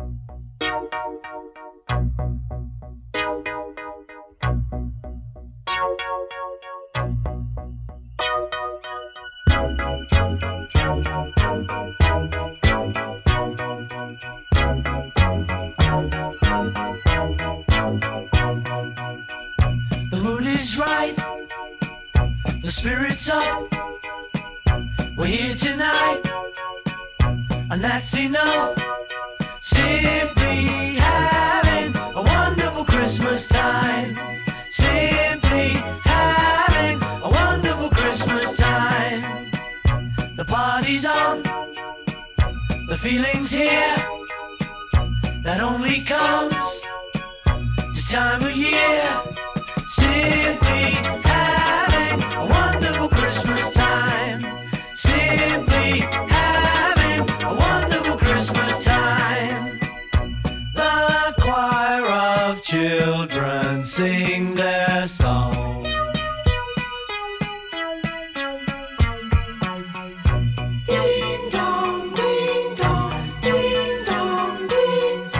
The mood is right, the spirit's up. We're here tonight, and that's enough. Simply having a wonderful Christmas time. Simply having a wonderful Christmas time. The party's on, the feeling's here. That only comes this time of year. Simply having a wonderful Christmas time. Simply having a wonderful Christmas time. The choir of children sing their song. Ding dong, ding dong, ding dong, ding.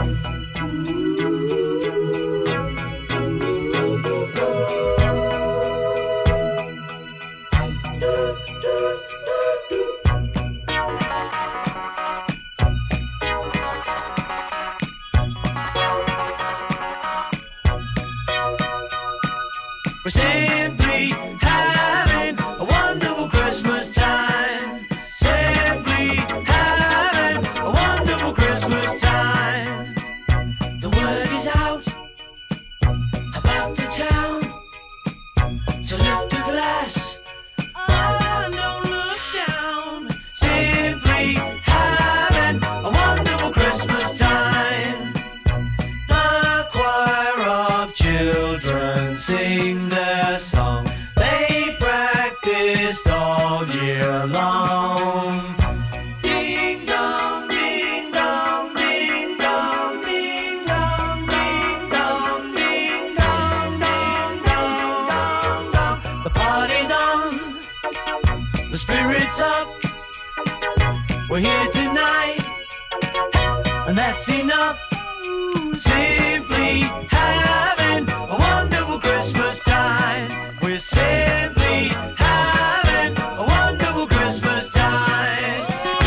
We're simply having a wonderful Christmas time. Simply having a wonderful Christmas time. The word is out about the town to lift a glass. Oh, don't look down. Simply having a wonderful Christmas time. The choir of children sing their song. They practiced all year long. Ding dong, ding dong, ding dong, ding dong, ding dong, ding dong, ding dong, dong, dong. The party's on, the spirit's up. We're here tonight, and that's enough. Simply having a wonderful Christmas time. We're simply having a wonderful Christmas time.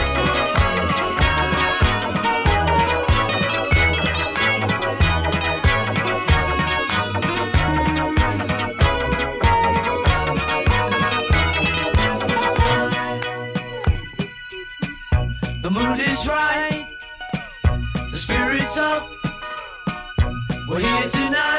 The mood is right, the spirit's up. We're here tonight.